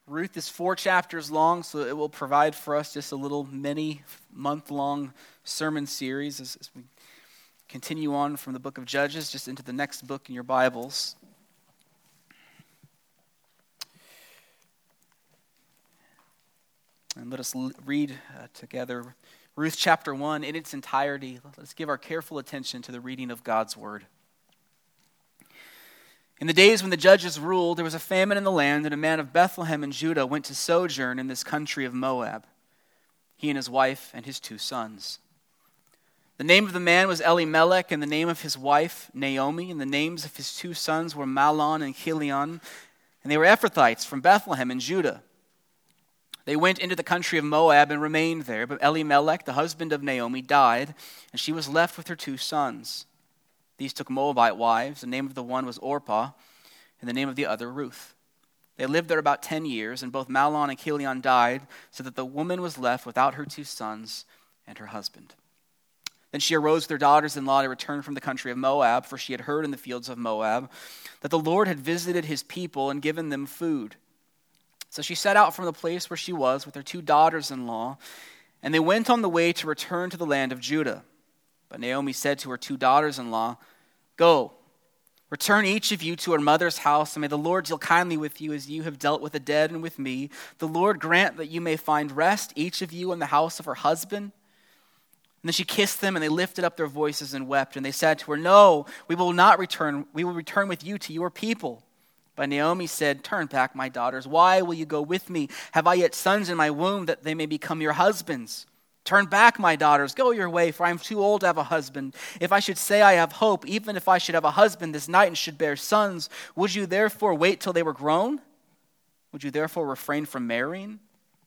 Ruth is 4 chapters long, so it will provide for us just a little mini month-long sermon series as we continue on from the book of Judges just into the next book in your Bibles. And let us read together Ruth chapter 1 in its entirety. Let's give our careful attention to the reading of God's word. In the days when the judges ruled, there was a famine in the land, and a man of Bethlehem in Judah went to sojourn in this country of Moab, he and his wife and his 2 sons. The name of the man was Elimelech, and the name of his wife Naomi, and the names of his 2 sons were Mahlon and Chilion, and they were Ephrathites from Bethlehem in Judah. They went into the country of Moab and remained there, but Elimelech, the husband of Naomi, died, and she was left with her 2 sons. These took Moabite wives. The name of the one was Orpah, and the name of the other Ruth. They lived there about 10 years, and both Mahlon and Chilion died, so that the woman was left without her 2 sons and her husband. Then she arose with her daughters-in-law to return from the country of Moab, for she had heard in the fields of Moab that the Lord had visited his people and given them food. So she set out from the place where she was with her 2 daughters-in-law, and they went on the way to return to the land of Judah. But Naomi said to her 2 daughters-in-law, "Go, return each of you to her mother's house, and may the Lord deal kindly with you as you have dealt with the dead and with me. The Lord grant that you may find rest, each of you in the house of her husband." And then she kissed them, and they lifted up their voices and wept. And they said to her, "No, we will not return. We will return with you to your people." But Naomi said, "Turn back, my daughters. Why will you go with me? Have I yet sons in my womb that they may become your husbands? Turn back, my daughters, go your way, for I am too old to have a husband. If I should say I have hope, even if I should have a husband this night and should bear sons, would you therefore wait till they were grown? Would you therefore refrain from marrying?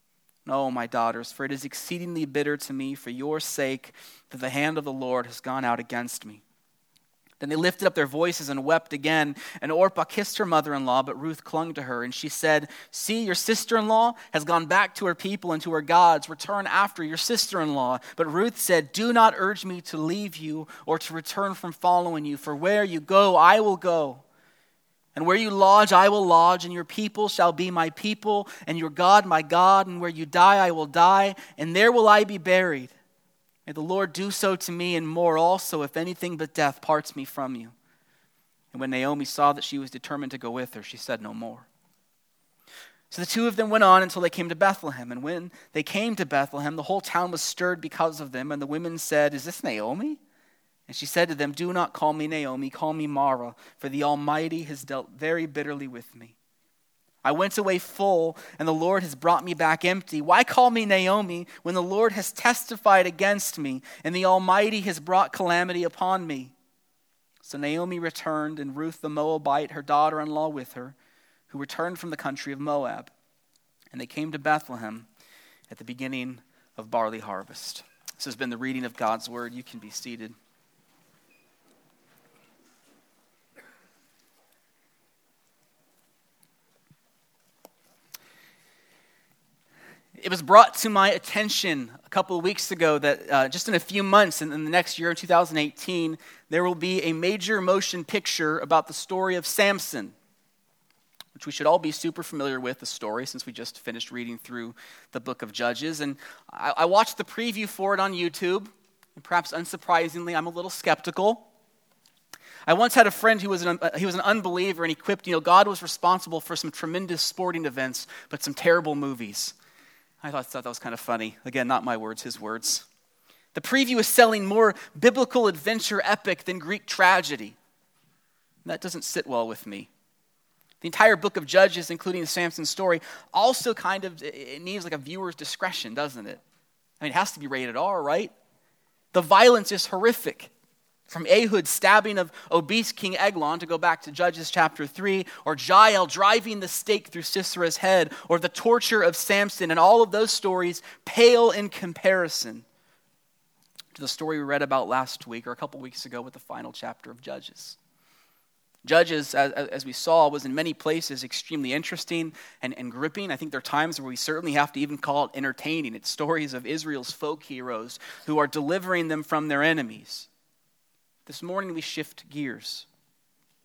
No, my daughters, for it is exceedingly bitter to me for your sake that the hand of the Lord has gone out against me." Then they lifted up their voices and wept again, and Orpah kissed her mother-in-law, but Ruth clung to her, and she said, "See, your sister-in-law has gone back to her people and to her gods. Return after your sister-in-law." But Ruth said, "Do not urge me to leave you or to return from following you, for where you go, I will go. And where you lodge, I will lodge, and your people shall be my people, and your God my God, and where you die, I will die, and there will I be buried. May the Lord do so to me and more also, if anything but death parts me from you." And when Naomi saw that she was determined to go with her, she said no more. So the 2 of them went on until they came to Bethlehem. And when they came to Bethlehem, the whole town was stirred because of them. And the women said, "Is this Naomi?" And she said to them, "Do not call me Naomi, call me Mara, for the Almighty has dealt very bitterly with me. I went away full, and the Lord has brought me back empty. Why call me Naomi when the Lord has testified against me, and the Almighty has brought calamity upon me?" So Naomi returned, and Ruth the Moabite, her daughter-in-law, with her, who returned from the country of Moab. And they came to Bethlehem at the beginning of barley harvest. This has been the reading of God's word. You can be seated. It was brought to my attention a couple of weeks ago that just in a few months, in the next year, in 2018, there will be a major motion picture about the story of Samson, which we should all be super familiar with, the story, since we just finished reading through the book of Judges. And I watched the preview for it on YouTube, and perhaps unsurprisingly, I'm a little skeptical. I once had a friend who was an unbeliever, and he quipped, God was responsible for some tremendous sporting events, but some terrible movies. I thought that was kind of funny. Again, not my words, his words. The preview is selling more biblical adventure epic than Greek tragedy. That doesn't sit well with me. The entire book of Judges, including Samson's story, also it needs like a viewer's discretion, doesn't it? I mean, it has to be rated R, right? The violence is horrific. From Ehud's stabbing of obese King Eglon, to go back to Judges chapter 3, or Jael driving the stake through Sisera's head, or the torture of Samson, and all of those stories pale in comparison to the story we read about last week, or a couple weeks ago with the final chapter of Judges. Judges, as we saw, was in many places extremely interesting and gripping. I think there are times where we certainly have to even call it entertaining. It's stories of Israel's folk heroes who are delivering them from their enemies. This morning we shift gears.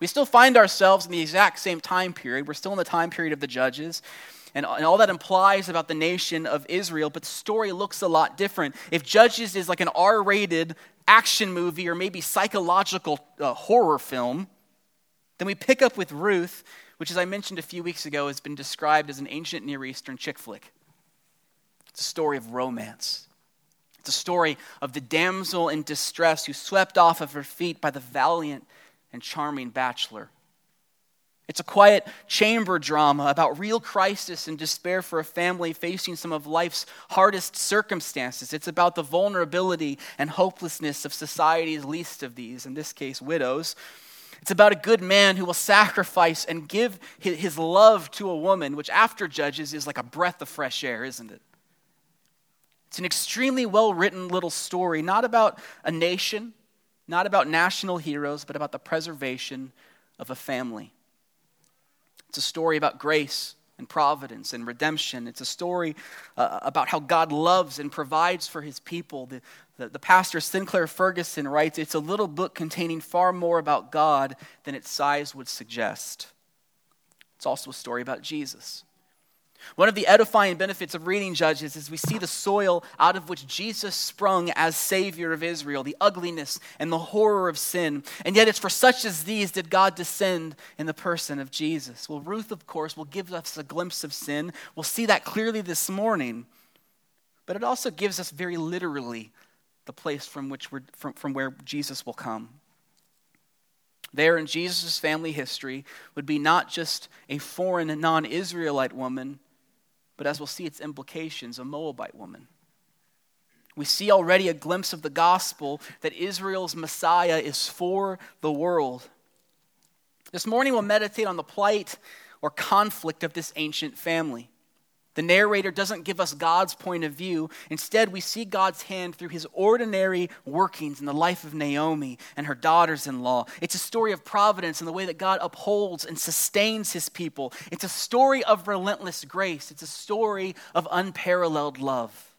We still find ourselves in the exact same time period. We're still in the time period of the Judges. And all that implies about the nation of Israel, but the story looks a lot different. If Judges is like an R-rated action movie or maybe psychological horror film, then we pick up with Ruth, which, as I mentioned a few weeks ago, has been described as an ancient Near Eastern chick flick. It's a story of romance. It's a story of the damsel in distress who swept off of her feet by the valiant and charming bachelor. It's a quiet chamber drama about real crisis and despair for a family facing some of life's hardest circumstances. It's about the vulnerability and hopelessness of society's least of these, in this case, widows. It's about a good man who will sacrifice and give his love to a woman, which after Judges is like a breath of fresh air, isn't it? It's an extremely well-written little story, not about a nation, not about national heroes, but about the preservation of a family. It's a story about grace and providence and redemption. It's a story about how God loves and provides for his people. The pastor Sinclair Ferguson writes, it's a little book containing far more about God than its size would suggest. It's also a story about Jesus. One of the edifying benefits of reading Judges is we see the soil out of which Jesus sprung as Savior of Israel, the ugliness and the horror of sin. And yet it's for such as these did God descend in the person of Jesus. Well, Ruth, of course, will give us a glimpse of sin. We'll see that clearly this morning. But it also gives us very literally the place from where Jesus will come. There in Jesus' family history would be not just a foreign and non-Israelite woman, but as we'll see its implications, a Moabite woman. We see already a glimpse of the gospel that Israel's Messiah is for the world. This morning we'll meditate on the plight or conflict of this ancient family. The narrator doesn't give us God's point of view. Instead, we see God's hand through his ordinary workings in the life of Naomi and her daughters-in-law. It's a story of providence and the way that God upholds and sustains his people. It's a story of relentless grace. It's a story of unparalleled love.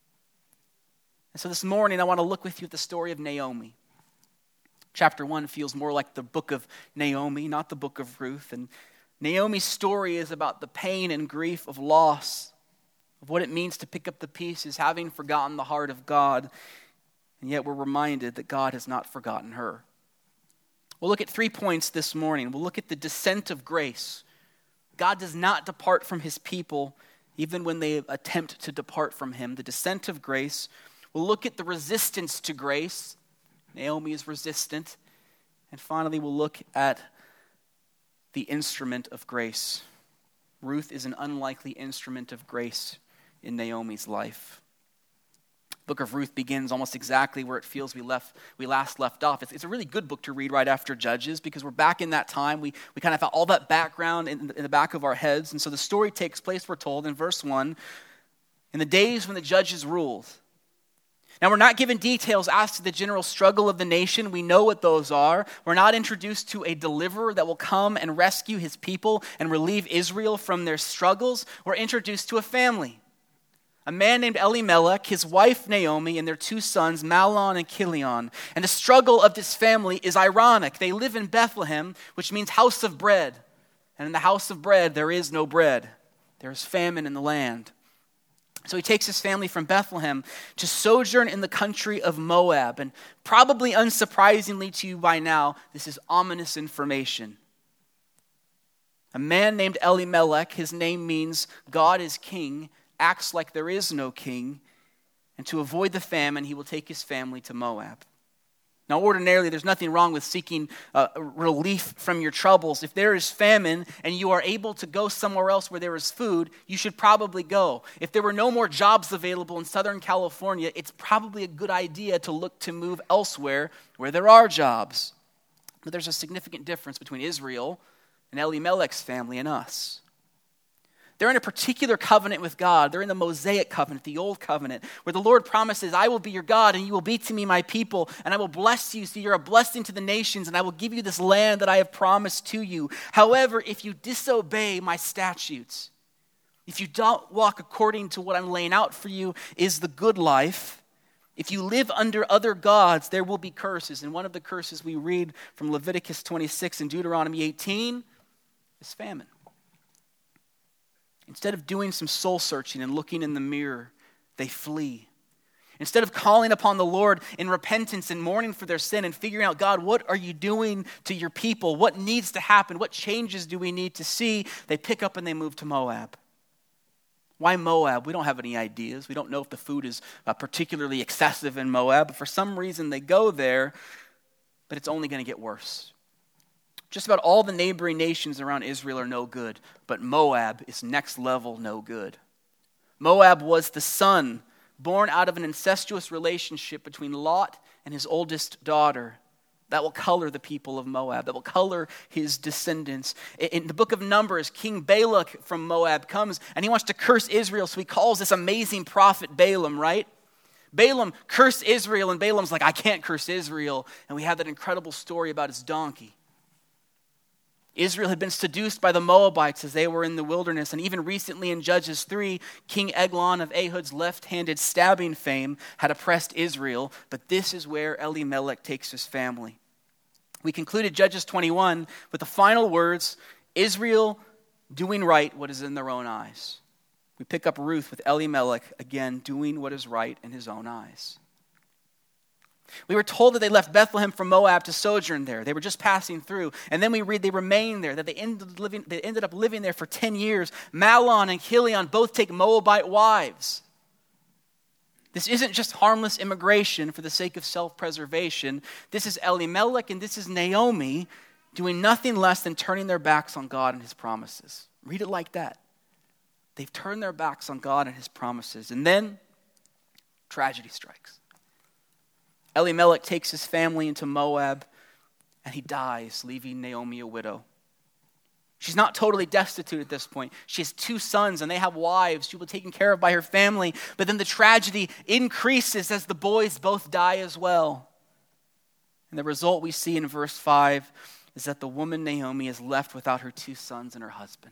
And so this morning, I want to look with you at the story of Naomi. Chapter 1 feels more like the book of Naomi, not the book of Ruth. And Naomi's story is about the pain and grief of loss, of what it means to pick up the pieces, having forgotten the heart of God, and yet we're reminded that God has not forgotten her. We'll look at 3 points this morning. We'll look at the descent of grace. God does not depart from his people, even when they attempt to depart from him. The descent of grace. We'll look at the resistance to grace. Naomi is resistant. And finally, we'll look at the instrument of grace. Ruth is an unlikely instrument of grace in Naomi's life. The book of Ruth begins almost exactly where it feels we last left off. It's a really good book to read right after Judges because we're back in that time. We kind of have all that background in the back of our heads. And so the story takes place, we're told, in verse 1, in the days when the judges ruled. Now, we're not given details as to the general struggle of the nation. We know what those are. We're not introduced to a deliverer that will come and rescue his people and relieve Israel from their struggles. We're introduced to a family. A man named Elimelech, his wife Naomi, and their 2 sons, Mahlon and Chilion. And the struggle of this family is ironic. They live in Bethlehem, which means house of bread. And in the house of bread, there is no bread. There is famine in the land. So he takes his family from Bethlehem to sojourn in the country of Moab. And probably unsurprisingly to you by now, this is ominous information. A man named Elimelech, his name means God is king, acts like there is no king. And to avoid the famine, he will take his family to Moab. Now, ordinarily, there's nothing wrong with seeking relief from your troubles. If there is famine and you are able to go somewhere else where there is food, you should probably go. If there were no more jobs available in Southern California, it's probably a good idea to look to move elsewhere where there are jobs. But there's a significant difference between Israel and Elimelech's family and us. They're in a particular covenant with God. They're in the Mosaic covenant, the old covenant, where the Lord promises, I will be your God and you will be to me my people, and I will bless you so you're a blessing to the nations, and I will give you this land that I have promised to you. However, if you disobey my statutes, if you don't walk according to what I'm laying out for you is the good life, If you live under other gods, there will be curses. And one of the curses we read from Leviticus 26 and Deuteronomy 18 is famine. Instead of doing some soul searching and looking in the mirror, they flee. Instead of calling upon the Lord in repentance and mourning for their sin and figuring out, God, what are you doing to your people? What needs to happen? What changes do we need to see? They pick up and they move to Moab. Why Moab? We don't have any ideas. We don't know if the food is particularly excessive in Moab, but for some reason they go there, but it's only going to get worse. Just about all the neighboring nations around Israel are no good, but Moab is next level no good. Moab was the son born out of an incestuous relationship between Lot and his oldest daughter. That will color the people of Moab. That will color his descendants. In the book of Numbers, King Balak from Moab comes and he wants to curse Israel, so he calls this amazing prophet Balaam, right? Balaam cursed Israel, and Balaam's like, I can't curse Israel. And we have that incredible story about his donkey. Israel had been seduced by the Moabites as they were in the wilderness. And even recently in Judges 3, King Eglon of Ehud's left-handed stabbing fame had oppressed Israel. But this is where Elimelech takes his family. We concluded Judges 21 with the final words, Israel doing right what is in their own eyes. We pick up Ruth with Elimelech, again, doing what is right in his own eyes. We were told that they left Bethlehem from Moab to sojourn there. They were just passing through. And then we read they remained there, that they ended up living there for 10 years. Mahlon and Chilion both take Moabite wives. This isn't just harmless immigration for the sake of self-preservation. This is Elimelech and this is Naomi doing nothing less than turning their backs on God and his promises. Read it like that. They've turned their backs on God and his promises. And then tragedy strikes. Elimelech takes his family into Moab, and he dies, leaving Naomi a widow. She's not totally destitute at this point. She has 2 sons, and they have wives. She will be taken care of by her family. But then the tragedy increases as the boys both die as well. And the result we see in verse 5 is that the woman Naomi is left without her 2 sons and her husband.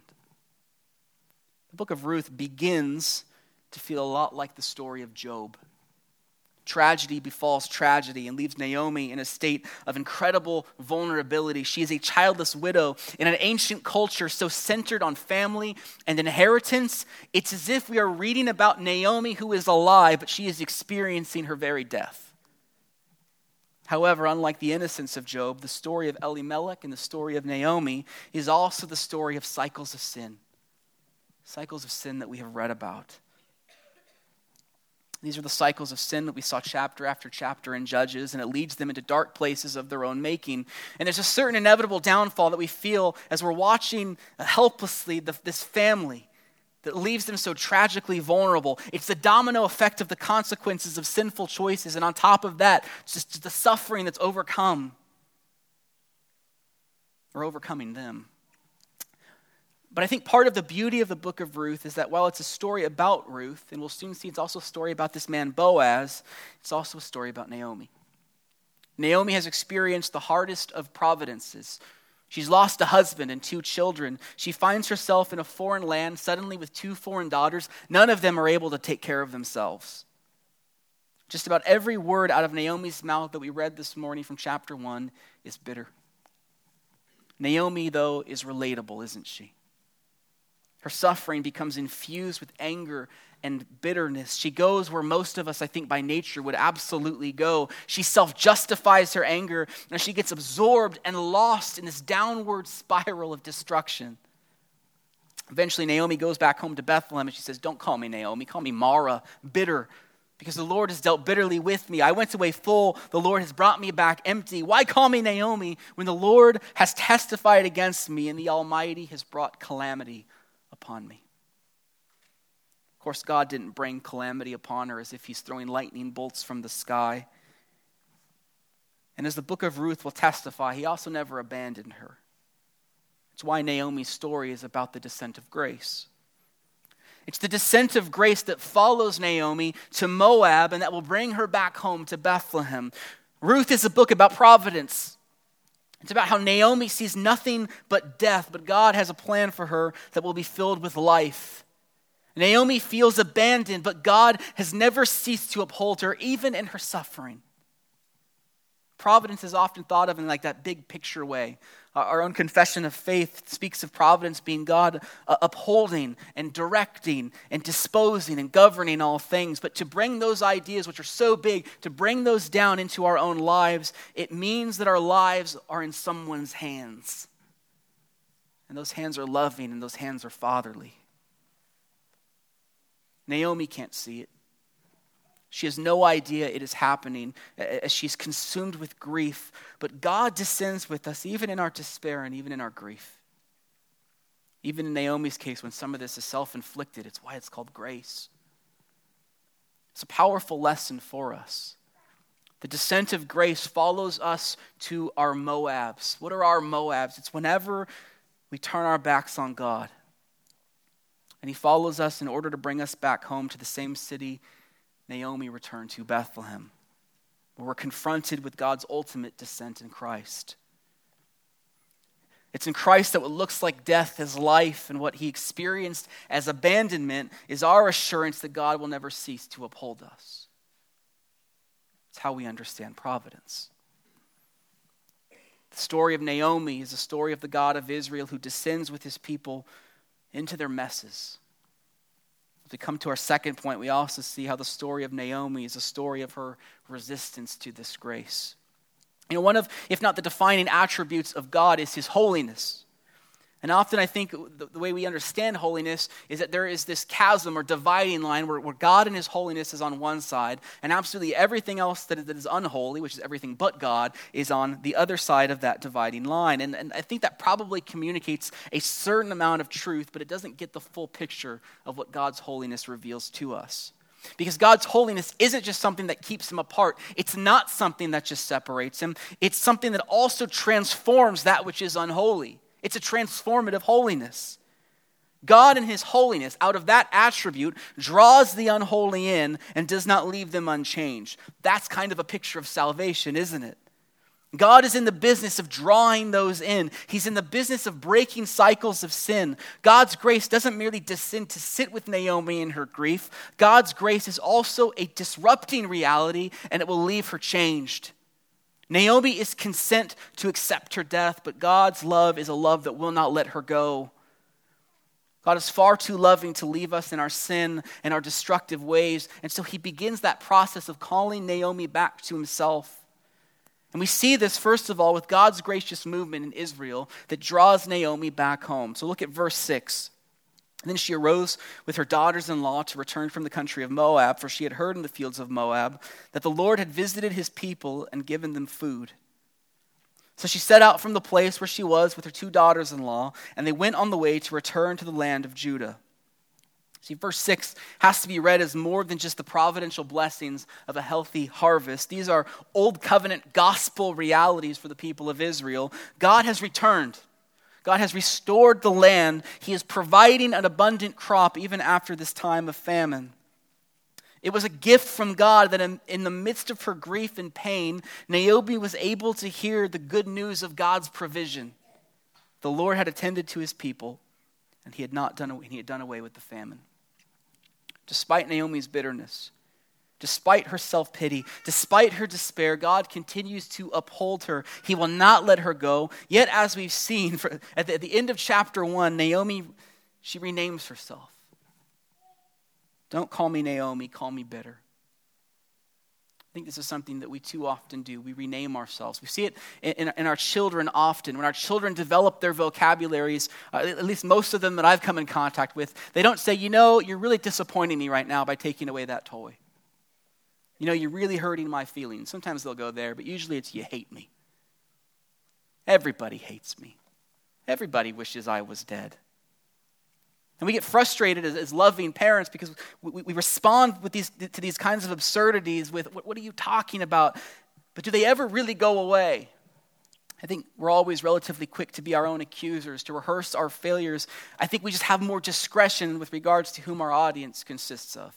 The book of Ruth begins to feel a lot like the story of Job. Tragedy befalls tragedy and leaves Naomi in a state of incredible vulnerability. She is a childless widow in an ancient culture so centered on family and inheritance. It's as if we are reading about Naomi who is alive, but she is experiencing her very death. However, unlike the innocence of Job, the story of Elimelech and the story of Naomi is also the story of cycles of sin. Cycles of sin that we have read about. These are the cycles of sin that we saw chapter after chapter in Judges, and it leads them into dark places of their own making. And there's a certain inevitable downfall that we feel as we're watching helplessly this family that leaves them so tragically vulnerable. It's the domino effect of the consequences of sinful choices, and on top of that, just the suffering that's overcome or overcoming them. But I think part of the beauty of the book of Ruth is that while it's a story about Ruth, and we'll soon see it's also a story about this man Boaz, it's also a story about Naomi. Naomi has experienced the hardest of providences. She's lost a husband and 2 children. She finds herself in a foreign land, suddenly with 2 foreign daughters. None of them are able to take care of themselves. Just about every word out of Naomi's mouth that we read this morning from chapter 1 is bitter. Naomi, though, is relatable, isn't she? Her suffering becomes infused with anger and bitterness. She goes where most of us, I think, by nature would absolutely go. She self-justifies her anger, and she gets absorbed and lost in this downward spiral of destruction. Eventually, Naomi goes back home to Bethlehem, and she says, "Don't call me Naomi, call me Mara, bitter, because the Lord has dealt bitterly with me. I went away full, the Lord has brought me back empty. Why call me Naomi when the Lord has testified against me and the Almighty has brought calamity upon me?" Of course, God didn't bring calamity upon her as if he's throwing lightning bolts from the sky. And as the book of Ruth will testify, he also never abandoned her. It's why Naomi's story is about the descent of grace. It's the descent of grace that follows Naomi to Moab and that will bring her back home to Bethlehem. Ruth is a book about providence. It's about how Naomi sees nothing but death, but God has a plan for her that will be filled with life. Naomi feels abandoned, but God has never ceased to uphold her, even in her suffering. Providence is often thought of in like that big picture way. Our own confession of faith speaks of providence being God upholding and directing and disposing and governing all things. But to bring those ideas, which are so big, to bring those down into our own lives, it means that our lives are in someone's hands. And those hands are loving and those hands are fatherly. Naomi can't see it. She has no idea it is happening as she's consumed with grief. But God descends with us even in our despair and even in our grief. Even in Naomi's case, when some of this is self-inflicted, it's why it's called grace. It's a powerful lesson for us. The descent of grace follows us to our Moabs. What are our Moabs? It's whenever we turn our backs on God. And he follows us in order to bring us back home to the same city Naomi returned to, Bethlehem, where we're confronted with God's ultimate descent in Christ. It's in Christ that what looks like death is life, and what he experienced as abandonment is our assurance that God will never cease to uphold us. It's how we understand providence. The story of Naomi is a story of the God of Israel who descends with his people into their messes. As we come to our second point, we also see how the story of Naomi is a story of her resistance to this grace. You know, one of, if not the defining attributes of God is his holiness. And often I think the way we understand holiness is that there is this chasm or dividing line where God and his holiness is on one side, and absolutely everything else that is unholy, which is everything but God, is on the other side of that dividing line. And I think that probably communicates a certain amount of truth, but it doesn't get the full picture of what God's holiness reveals to us. Because God's holiness isn't just something that keeps him apart. It's not something that just separates him. It's something that also transforms that which is unholy. It's a transformative holiness. God in his holiness, out of that attribute, draws the unholy in and does not leave them unchanged. That's kind of a picture of salvation, isn't it? God is in the business of drawing those in. He's in the business of breaking cycles of sin. God's grace doesn't merely descend to sit with Naomi in her grief. God's grace is also a disrupting reality, and it will leave her changed. Naomi is content to accept her death, but God's love is a love that will not let her go. God is far too loving to leave us in our sin and our destructive ways, and so he begins that process of calling Naomi back to himself. And we see this, first of all, with God's gracious movement in Israel that draws Naomi back home. So look at verse 6. And then she arose with her daughters-in-law to return from the country of Moab, for she had heard in the fields of Moab that the Lord had visited his people and given them food. So she set out from the place where she was with her two daughters-in-law, and they went on the way to return to the land of Judah. See, verse 6 has to be read as more than just the providential blessings of a healthy harvest. These are old covenant gospel realities for the people of Israel. God has returned. God has restored the land. He is providing an abundant crop even after this time of famine. It was a gift from God that in the midst of her grief and pain, Naomi was able to hear the good news of God's provision. The Lord had attended to his people, and he had done away with the famine. Despite Naomi's bitterness, despite her self-pity, despite her despair, God continues to uphold her. He will not let her go. Yet, as we've seen, at the end of chapter 1, Naomi, she renames herself. Don't call me Naomi, call me bitter. I think this is something that we too often do. We rename ourselves. We see it in our children often. When our children develop their vocabularies, at least most of them that I've come in contact with, they don't say, you know, you're really disappointing me right now by taking away that toy. You know, you're really hurting my feelings. Sometimes they'll go there, but usually it's you hate me. Everybody hates me. Everybody wishes I was dead. And we get frustrated as loving parents because we respond to these kinds of absurdities with, what are you talking about? But do they ever really go away? I think we're always relatively quick to be our own accusers, to rehearse our failures. I think we just have more discretion with regards to whom our audience consists of.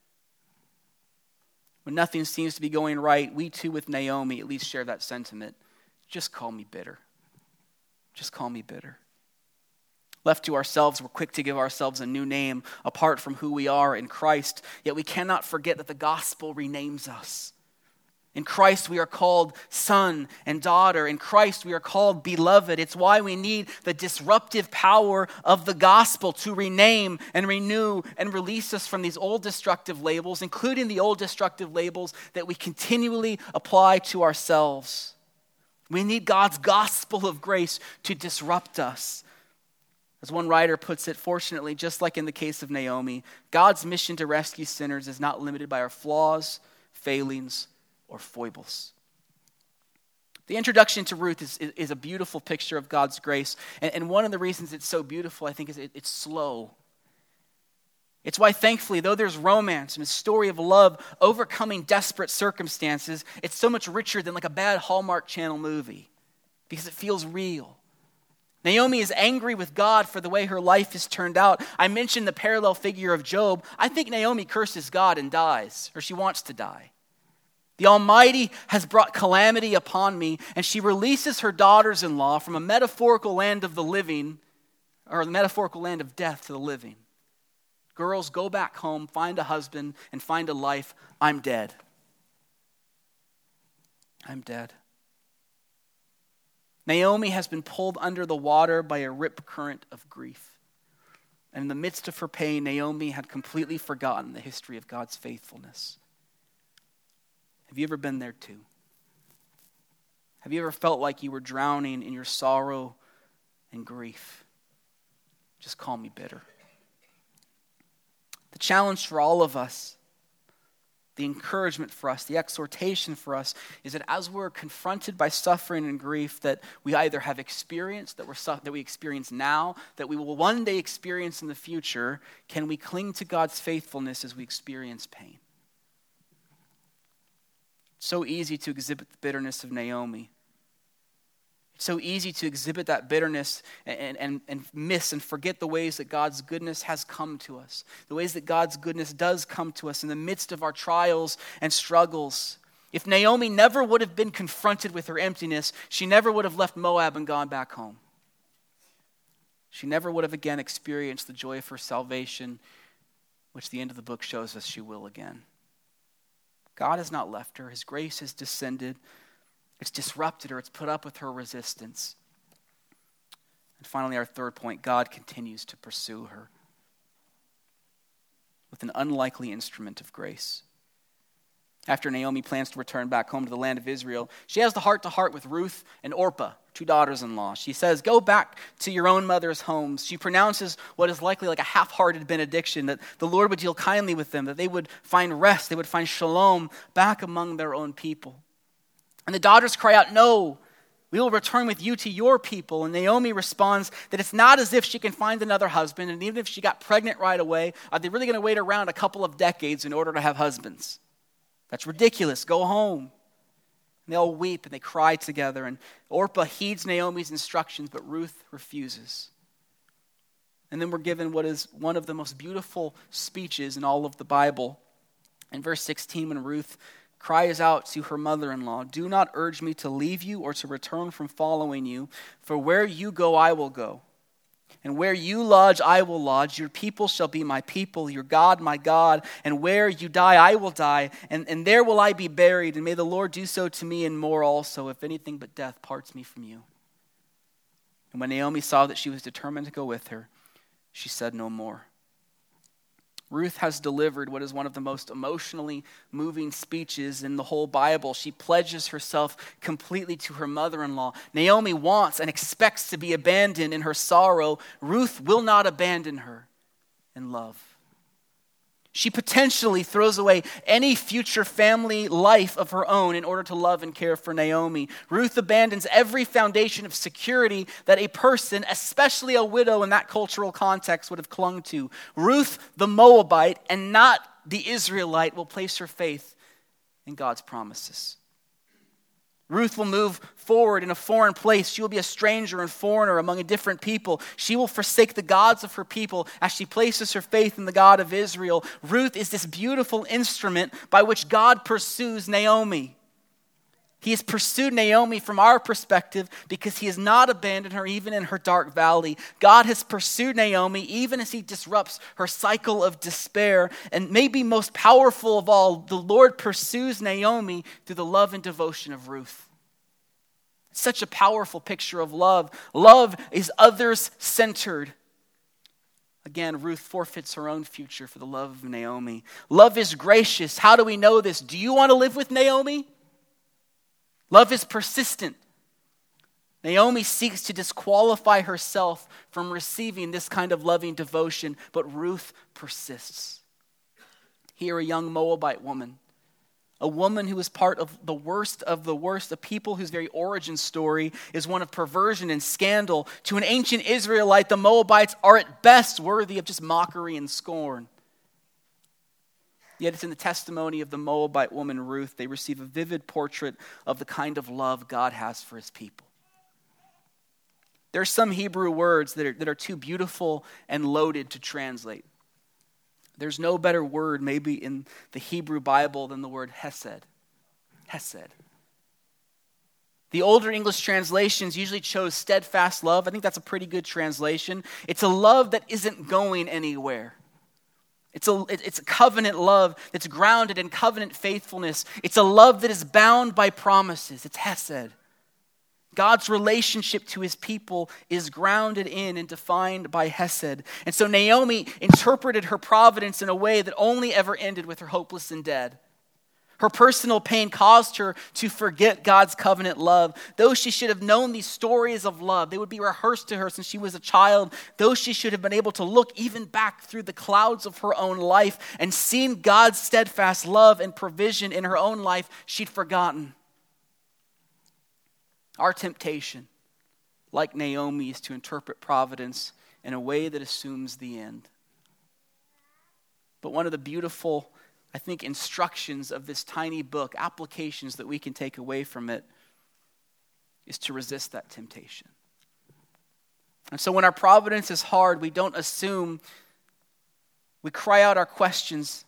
When nothing seems to be going right, we too with Naomi at least share that sentiment. Just call me bitter. Just call me bitter. Left to ourselves, we're quick to give ourselves a new name apart from who we are in Christ. Yet we cannot forget that the gospel renames us. In Christ, we are called son and daughter. In Christ, we are called beloved. It's why we need the disruptive power of the gospel to rename and renew and release us from these old destructive labels, including the old destructive labels that we continually apply to ourselves. We need God's gospel of grace to disrupt us. As one writer puts it, fortunately, just like in the case of Naomi, God's mission to rescue sinners is not limited by our flaws, failings, or foibles. The introduction to Ruth is a beautiful picture of God's grace. And one of the reasons it's so beautiful, I think, is it's slow. It's why, thankfully, though there's romance and a story of love overcoming desperate circumstances, it's so much richer than like a bad Hallmark Channel movie because it feels real. Naomi is angry with God for the way her life has turned out. I mentioned the parallel figure of Job. I think Naomi curses God and dies, or she wants to die. The Almighty has brought calamity upon me, and she releases her daughters-in-law from a metaphorical land of the living, or the metaphorical land of death to the living. Girls, go back home, find a husband, and find a life. I'm dead. I'm dead. Naomi has been pulled under the water by a rip current of grief. And in the midst of her pain, Naomi had completely forgotten the history of God's faithfulness. Have you ever been there too? Have you ever felt like you were drowning in your sorrow and grief? Just call me bitter. The challenge for all of us, the encouragement for us, the exhortation for us is that as we're confronted by suffering and grief that we either have experienced, that we experience now, that we will one day experience in the future, can we cling to God's faithfulness as we experience pain? It's so easy to exhibit the bitterness of Naomi. It's so easy to exhibit that bitterness and miss and forget the ways that God's goodness has come to us, the ways that God's goodness does come to us in the midst of our trials and struggles. If Naomi never would have been confronted with her emptiness, she never would have left Moab and gone back home. She never would have again experienced the joy of her salvation, which the end of the book shows us she will again. God has not left her. His grace has descended. It's disrupted her. It's put up with her resistance. And finally, our third point, God continues to pursue her with an unlikely instrument of grace. After Naomi plans to return back home to the land of Israel, she has the heart-to-heart with Ruth and Orpah, two daughters-in-law. She says, go back to your own mother's homes. She pronounces what is likely like a half-hearted benediction, that the Lord would deal kindly with them, that they would find rest, they would find shalom back among their own people. And the daughters cry out, no, we will return with you to your people. And Naomi responds that it's not as if she can find another husband, and even if she got pregnant right away, are they really going to wait around a couple of decades in order to have husbands? That's ridiculous. Go home. And they all weep and they cry together. And Orpah heeds Naomi's instructions, but Ruth refuses. And then we're given what is one of the most beautiful speeches in all of the Bible. In verse 16, when Ruth cries out to her mother-in-law, do not urge me to leave you or to return from following you, for where you go, I will go. And where you lodge, I will lodge. Your people shall be my people, your God, my God. And where you die, I will die. And there will I be buried. And may the Lord do so to me and more also, if anything but death parts me from you. And when Naomi saw that she was determined to go with her, she said no more. Ruth has delivered what is one of the most emotionally moving speeches in the whole Bible. She pledges herself completely to her mother-in-law. Naomi wants and expects to be abandoned in her sorrow. Ruth will not abandon her in love. She potentially throws away any future family life of her own in order to love and care for Naomi. Ruth abandons every foundation of security that a person, especially a widow in that cultural context, would have clung to. Ruth, the Moabite, and not the Israelite, will place her faith in God's promises. Ruth will move forward in a foreign place. She will be a stranger and foreigner among a different people. She will forsake the gods of her people as she places her faith in the God of Israel. Ruth is this beautiful instrument by which God pursues Naomi. He has pursued Naomi from our perspective because he has not abandoned her even in her dark valley. God has pursued Naomi even as he disrupts her cycle of despair. And maybe most powerful of all, the Lord pursues Naomi through the love and devotion of Ruth. It's such a powerful picture of love. Love is others-centered. Again, Ruth forfeits her own future for the love of Naomi. Love is gracious. How do we know this? Do you want to live with Naomi? Love is persistent. Naomi seeks to disqualify herself from receiving this kind of loving devotion, but Ruth persists. Here, a young Moabite woman, a woman who is part of the worst, a people whose very origin story is one of perversion and scandal. To an ancient Israelite, the Moabites are at best worthy of just mockery and scorn. Yet it's in the testimony of the Moabite woman Ruth, they receive a vivid portrait of the kind of love God has for his people. There are some Hebrew words that are too beautiful and loaded to translate. There's no better word maybe in the Hebrew Bible than the word hesed. Hesed. The older English translations usually chose steadfast love. I think that's a pretty good translation. It's a love that isn't going anywhere. It's a covenant love that's grounded in covenant faithfulness. It's a love that is bound by promises. It's hesed. God's relationship to his people is grounded in and defined by hesed. And so Naomi interpreted her providence in a way that only ever ended with her hopeless and dead. Her personal pain caused her to forget God's covenant love. Though she should have known these stories of love, they would be rehearsed to her since she was a child. Though she should have been able to look even back through the clouds of her own life and seen God's steadfast love and provision in her own life, she'd forgotten. Our temptation, like Naomi, is to interpret providence in a way that assumes the end. But one of the beautiful, I think, instructions of this tiny book, applications that we can take away from it, is to resist that temptation. And so when our providence is hard, we don't assume, we cry out our questions.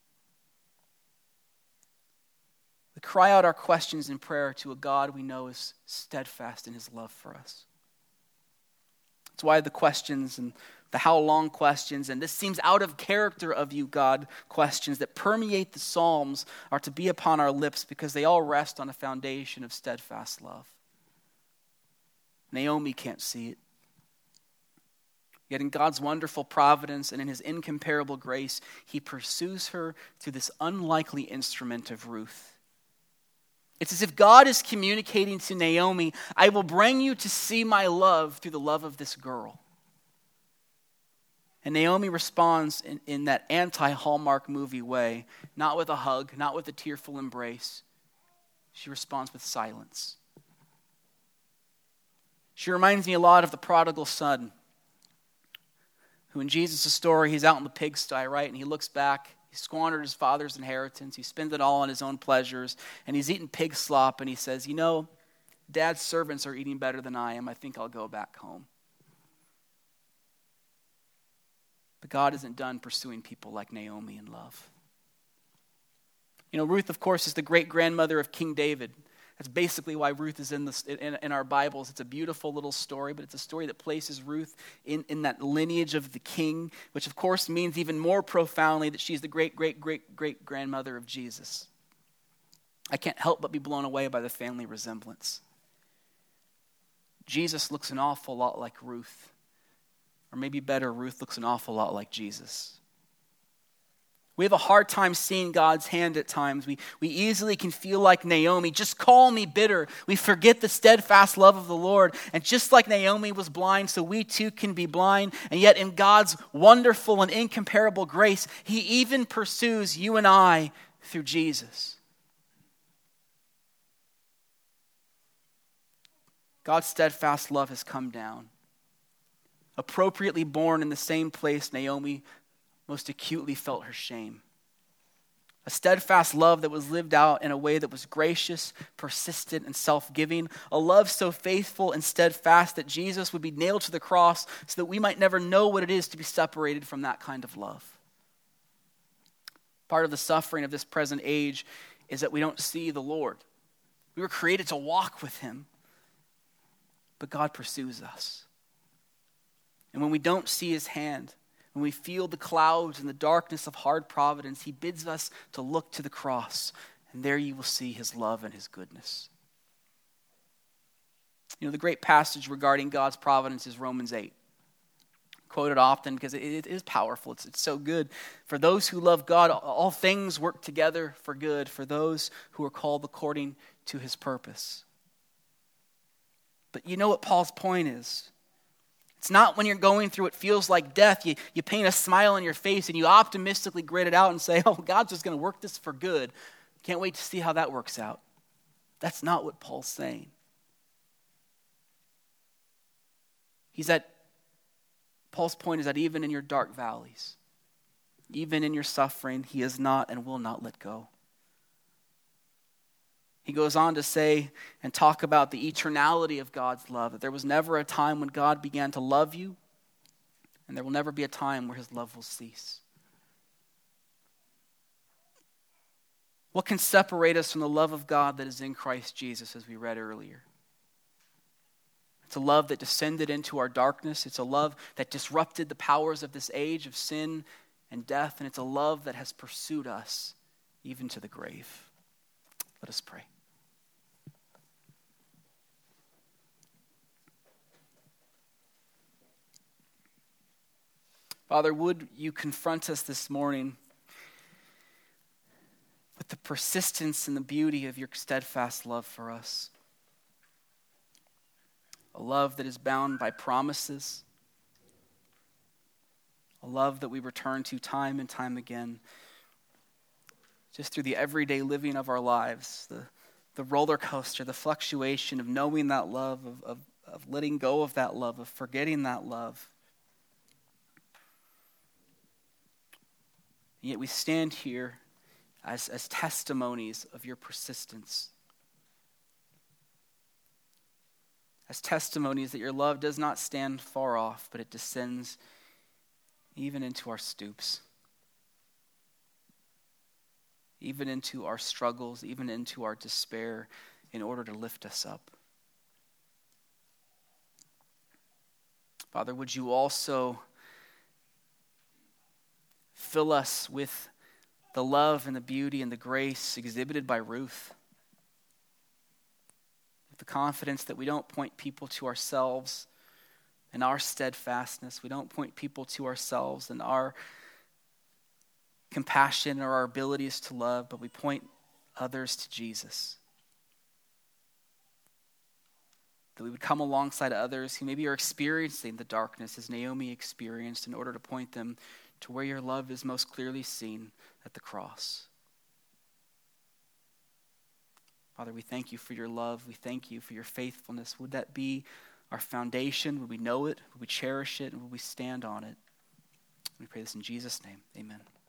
We cry out our questions in prayer to a God we know is steadfast in his love for us. That's why the questions and the how long questions, and this seems out of character of you, God, questions that permeate the Psalms are to be upon our lips because they all rest on a foundation of steadfast love. Naomi can't see it. Yet in God's wonderful providence and in his incomparable grace, he pursues her through this unlikely instrument of Ruth. It's as if God is communicating to Naomi, I will bring you to see my love through the love of this girl. And Naomi responds in that anti-Hallmark movie way, not with a hug, not with a tearful embrace. She responds with silence. She reminds me a lot of the prodigal son, who in Jesus' story, he's out in the pigsty, right? And he looks back, he squandered his father's inheritance, he spent it all on his own pleasures, and he's eating pig slop, and he says, you know, Dad's servants are eating better than I am. I think I'll go back home. But God isn't done pursuing people like Naomi in love. You know, Ruth, of course, is the great-grandmother of King David. That's basically why Ruth is in our Bibles. It's a beautiful little story, but it's a story that places Ruth in that lineage of the king, which of course means even more profoundly that she's the great-great-great-great-grandmother of Jesus. I can't help but be blown away by the family resemblance. Jesus looks an awful lot like Ruth. Or maybe better, Ruth looks an awful lot like Jesus. We have a hard time seeing God's hand at times. We easily can feel like Naomi, just call me bitter. We forget the steadfast love of the Lord. And just like Naomi was blind, so we too can be blind. And yet in God's wonderful and incomparable grace, he even pursues you and I through Jesus. God's steadfast love has come down, appropriately born in the same place Naomi most acutely felt her shame. A steadfast love that was lived out in a way that was gracious, persistent, and self-giving. A love so faithful and steadfast that Jesus would be nailed to the cross so that we might never know what it is to be separated from that kind of love. Part of the suffering of this present age is that we don't see the Lord. We were created to walk with him. But God pursues us. And when we don't see his hand, when we feel the clouds and the darkness of hard providence, he bids us to look to the cross. And there you will see his love and his goodness. You know, the great passage regarding God's providence is Romans 8. Quoted often because it is powerful. It's so good. For those who love God, all things work together for good for those who are called according to his purpose. But you know what Paul's point is? It's not when you're going through what feels like death, you paint a smile on your face and you optimistically grit it out and say, oh, God's just going to work this for good. Can't wait to see how that works out. That's not what Paul's saying. Paul's point is that even in your dark valleys, even in your suffering, he is not and will not let go. He goes on to say and talk about the eternality of God's love, that there was never a time when God began to love you, and there will never be a time where his love will cease. What can separate us from the love of God that is in Christ Jesus, as we read earlier? It's a love that descended into our darkness. It's a love that disrupted the powers of this age of sin and death. And it's a love that has pursued us even to the grave. Let us pray. Father, would you confront us this morning with the persistence and the beauty of your steadfast love for us? A love that is bound by promises. A love that we return to time and time again. Just through the everyday living of our lives. The roller coaster, the fluctuation of knowing that love, of letting go of that love, of forgetting that love. And yet we stand here as testimonies of your persistence. As testimonies that your love does not stand far off, but it descends even into our stoops, even into our struggles, even into our despair, in order to lift us up. Father, would you also fill us with the love and the beauty and the grace exhibited by Ruth? The confidence that we don't point people to ourselves and our steadfastness. We don't point people to ourselves and our compassion or our abilities to love, but we point others to Jesus. That we would come alongside others who maybe are experiencing the darkness as Naomi experienced, in order to point them to where your love is most clearly seen, at the cross. Father, we thank you for your love. We thank you for your faithfulness. Would that be our foundation? Would we know it? Would we cherish it? And would we stand on it? We pray this in Jesus' name. Amen.